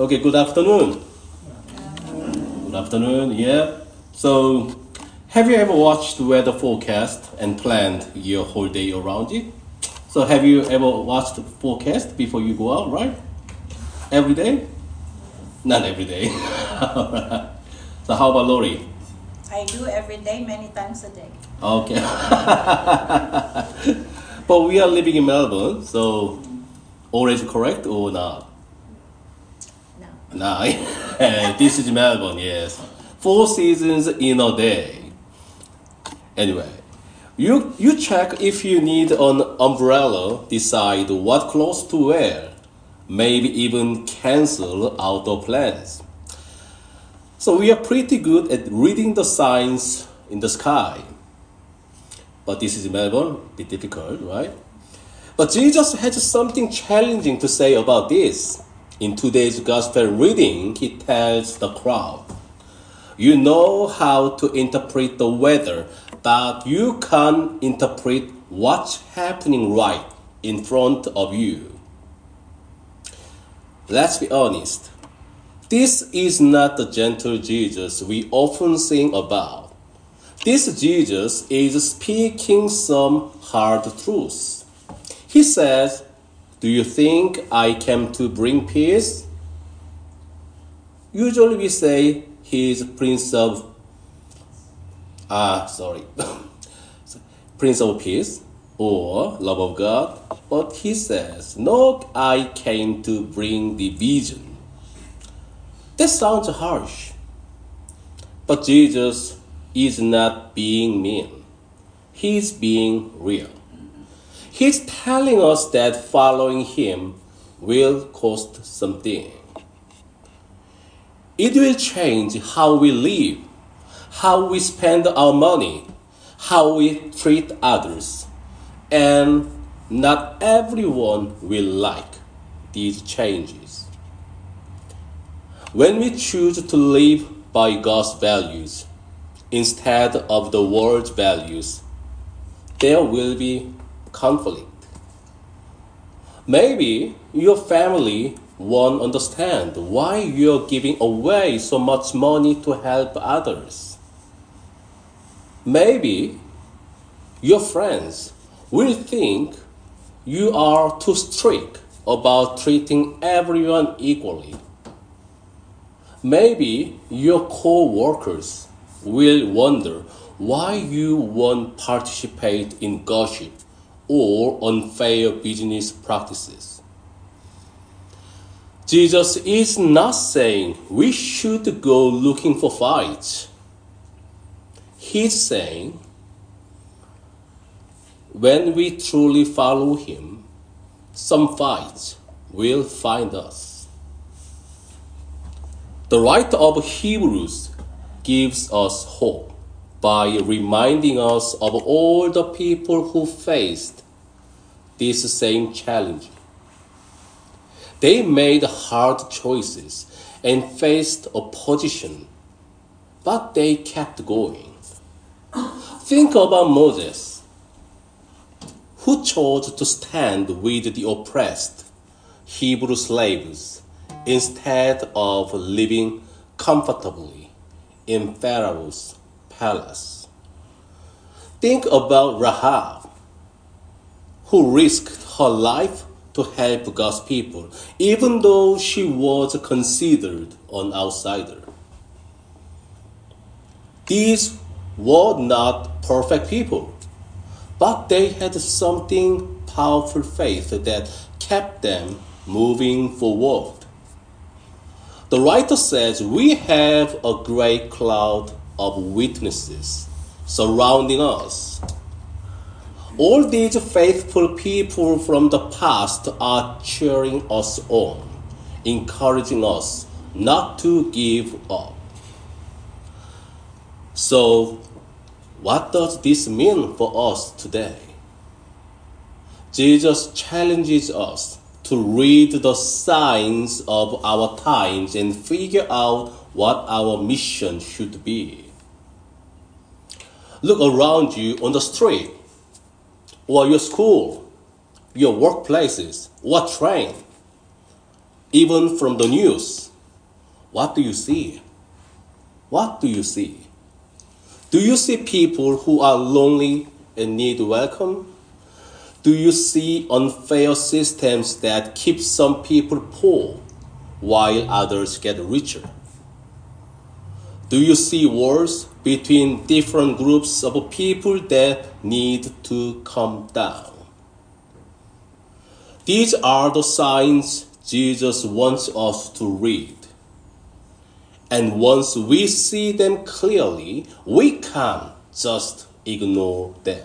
Okay, good afternoon. Good afternoon, yeah. So, have you ever watched the weather forecast and planned your whole day around it? So, have you ever watched the forecast before you go out, right? Every day? Not every day. So, how about Lori? I do every day, many times a day. Okay. But we are living in Melbourne, so always correct or not? No. No. This is Melbourne, yes. 4 seasons in a day. Anyway, you check if you need an umbrella, decide what clothes to wear, maybe even cancel outdoor plans. So we are pretty good at reading the signs in the sky. But this is Melbourne, a bit difficult, right? But Jesus has something challenging to say about this. In today's gospel reading, he tells the crowd, you know how to interpret the weather, but you can't interpret what's happening right in front of you. Let's be honest. This is not the gentle Jesus we often sing about. This Jesus is speaking some hard truths. He says, do you think I came to bring peace? Usually we say he is Prince of Prince of Peace or love of God. But he says, no, I came to bring division. That sounds harsh. But Jesus is not being mean. He's being real. He's telling us that following him will cost something. It will change how we live, how we spend our money, how we treat others. And not everyone will like these changes. When we choose to live by God's values instead of the world's values, there will be conflict. Maybe your family won't understand why you're giving away so much money to help others. Maybe your friends will think you are too strict about treating everyone equally. Maybe your co-workers will wonder why you won't participate in gossip or unfair business practices. Jesus is not saying we should go looking for fights. He's saying when we truly follow him, some fights will find us. The writer of Hebrews gives us hope by reminding us of all the people who faced this same challenge. They made hard choices and faced opposition, but they kept going. Think about Moses, who chose to stand with the oppressed Hebrew slaves instead of living comfortably in Pharaoh's palace. Think about Rahab, who risked her life to help God's people, even though she was considered an outsider. These were not perfect people, but they had something powerful faith that kept them moving forward. The writer says we have a great cloud of witnesses surrounding us. All these faithful people from the past are cheering us on, encouraging us not to give up. So, what does this mean for us today? Jesus challenges us to read the signs of our times and figure out what our mission should be. Look around you on the street, or your school, your workplaces, or train, even from the news. what do you see? What do you see? Do you see people who are lonely and need welcome? Do you see unfair systems that keep some people poor while others get richer? Do you see wars between different groups of people that need to come down? These are the signs Jesus wants us to read. And once we see them clearly, we can't just ignore them.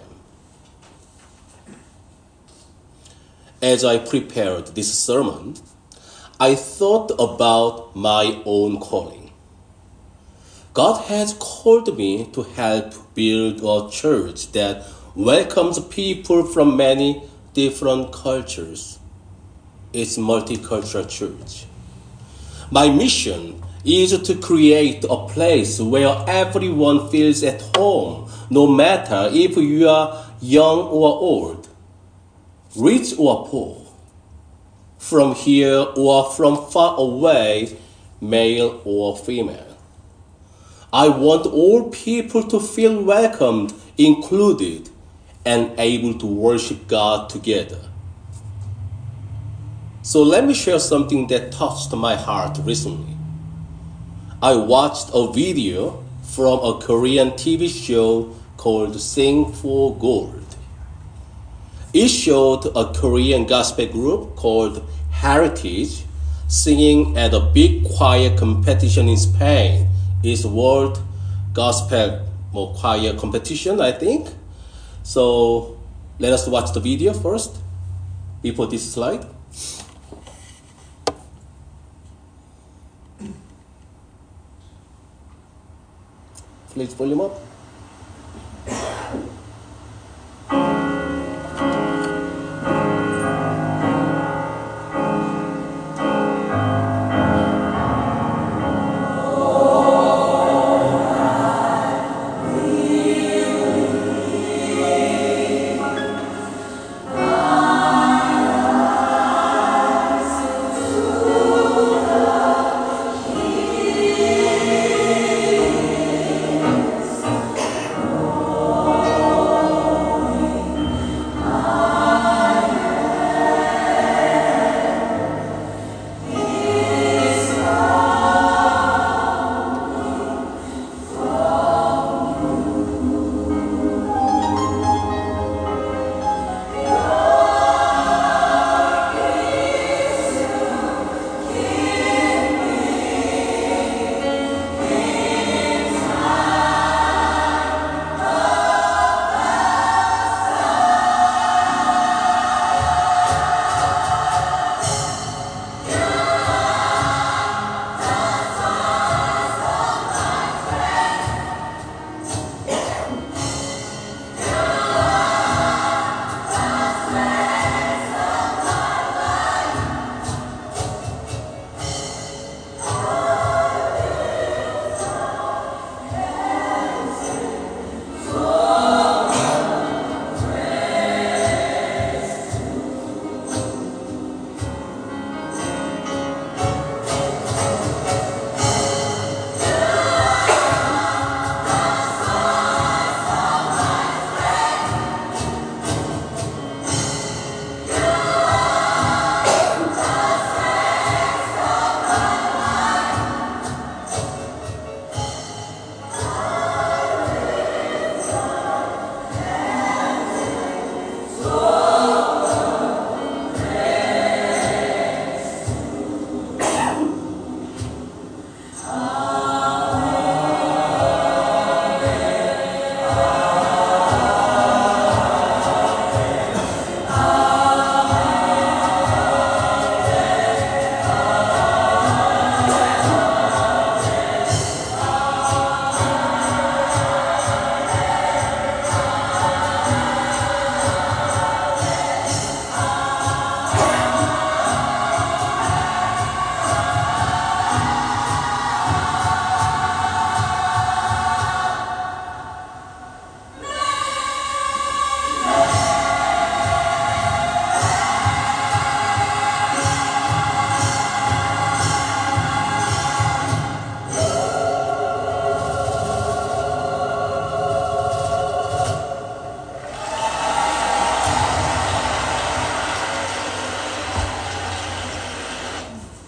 As I prepared this sermon, I thought about my own calling. God has called me to help build a church that welcomes people from many different cultures. It's a multicultural church. My mission is to create a place where everyone feels at home, no matter if you are young or old, rich or poor, from here or from far away, male or female. I want all people to feel welcomed, included, and able to worship God together. So let me share something that touched my heart recently. I watched a video from a Korean TV show called Sing for Gold. It showed a Korean gospel group called Heritage singing at a big choir competition in Spain. It's World Gospel Choir Competition, I think. So let us watch the video first before this slide. Please volume up.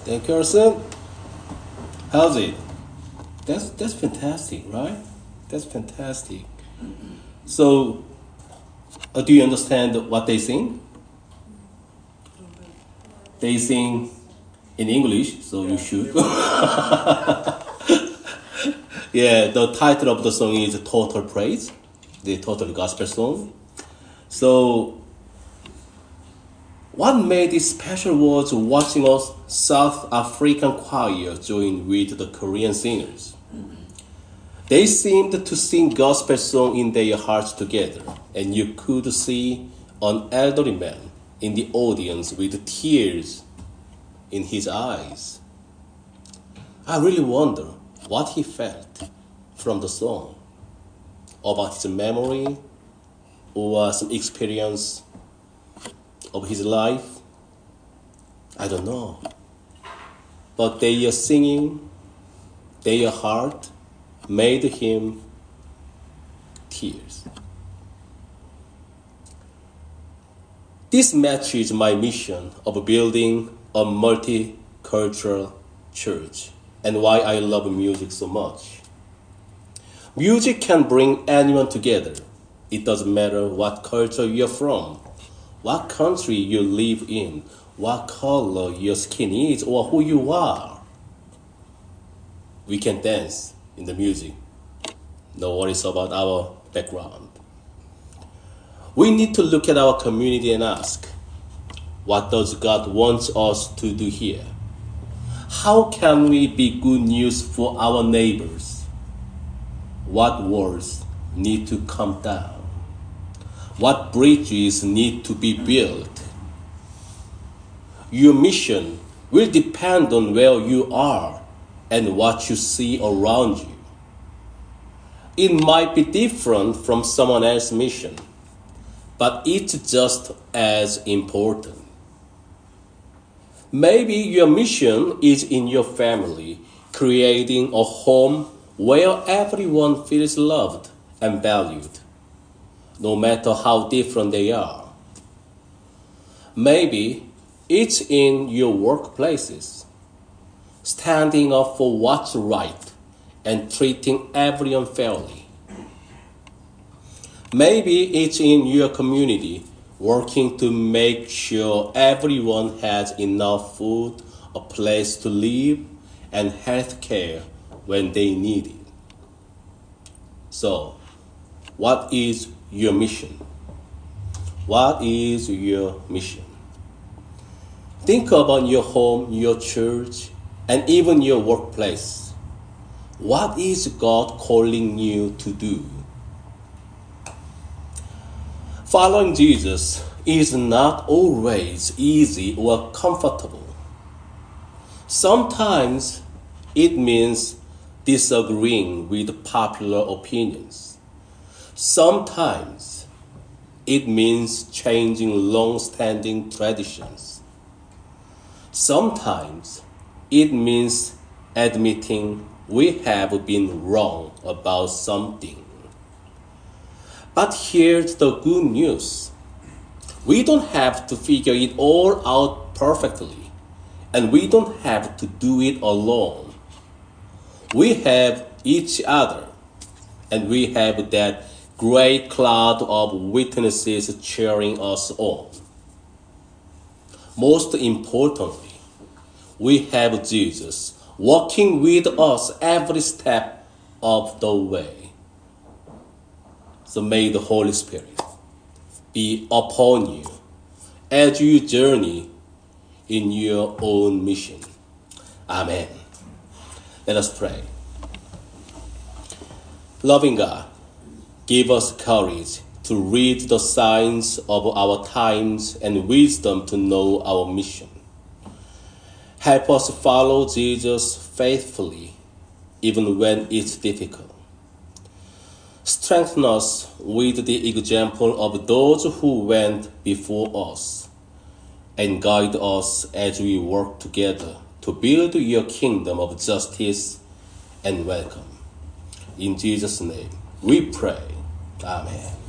Thank you, Arson. How's it? That's fantastic, right? That's fantastic. So, do you understand what they sing? They sing in English, so you should. Yeah, the title of the song is Total Praise, the Total Gospel song. So, what made it special was watching a South African choir join with the Korean singers. They seemed to sing gospel song in their hearts together, and you could see an elderly man in the audience with tears in his eyes. I really wonder what he felt from the song, about his memory or some experience of his life. I don't know. But their singing, their heart made him tears. This matches my mission of building a multicultural church and why I love music so much. Music can bring anyone together. It doesn't matter what culture you're from, what country you live in, what color your skin is, or who you are. We can dance in the music. No worries about our background. We need to look at our community and ask, what does God want us to do here? How can we be good news for our neighbors? What walls need to come down? What bridges need to be built? Your mission will depend on where you are and what you see around you. It might be different from someone else's mission, but it's just as important. Maybe your mission is in your family, creating a home where everyone feels loved and valued, no matter how different they are. Maybe it's in your workplaces, standing up for what's right and treating everyone fairly. Maybe it's in your community, working to make sure everyone has enough food, a place to live, and health care when they need it. So, what is your mission? What is your mission? Think about your home, your church, and even your workplace. What is God calling you to do? Following Jesus is not always easy or comfortable. Sometimes it means disagreeing with popular opinions. Sometimes it means changing long-standing traditions. Sometimes it means admitting we have been wrong about something. But here's the good news. We don't have to figure it all out perfectly, and we don't have to do it alone. We have each other, and we have that great cloud of witnesses cheering us on. Most importantly, we have Jesus walking with us every step of the way. So may the Holy Spirit be upon you as you journey in your own mission. Amen. Let us pray. Loving God, give us courage to read the signs of our times and wisdom to know our mission. Help us follow Jesus faithfully, even when it's difficult. Strengthen us with the example of those who went before us, and guide us as we work together to build your kingdom of justice and welcome. In Jesus' name we pray. Amen.